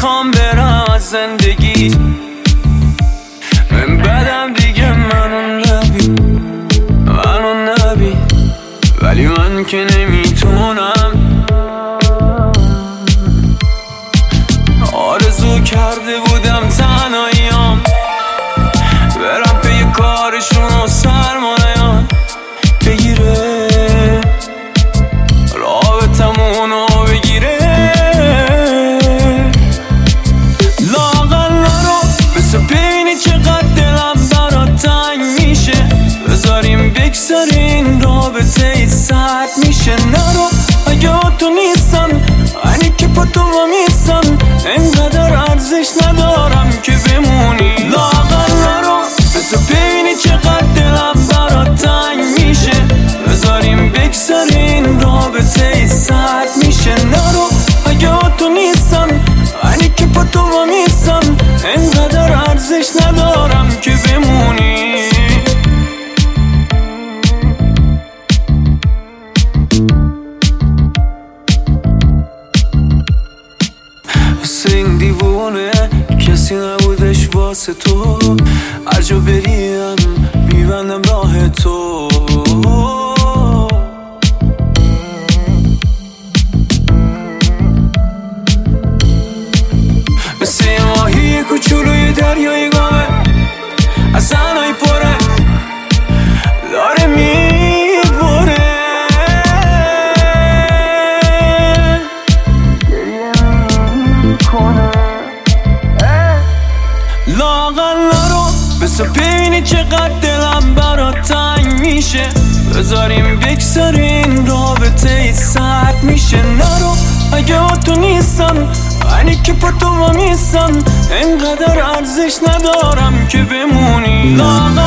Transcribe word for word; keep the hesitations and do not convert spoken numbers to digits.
میخوام برم از زندگی، من بدم دیگه منو نبی، منو نبی، ولی من که نمیتونم. آرزو کرده بودم تنهاییام برم پی کارشون و سرمایه‌ام بگیره، رابطمونو بگیره. لااقل نرو بسه ببینی چقدر دلم برات تنگ میشه، بذاریم بگذارین رابطه ای سرد میشه. نرو اگه تو نیستن اینی که پا تو میستن، انقدر ارزش ندارم که بمونی. لااقل نرو بسه ببینی چقدر دلم برات تنگ میشه، بذاریم بگذارین رابطه ای سرد میشه. نرو اگه تو نیستن اینی که پا تو میستن، انقدر ارزش ندارم که بمونی. مثل این دیوونه کسی نبودش واسه تو، هر جا بریم میبندم راه تو. مثل یه ماهی کوچولوی دریای گامه، از زنهای پره داره میبره. لااقل نرو بسه ببینی چقدر دلم برات تنگ میشه، بذاریم بگذارین رابطه ای سرد میشه. نرو اگه تو نیستن اینی که پا تو میستن، انقدر ارزش ندارم که بمونی. لااقل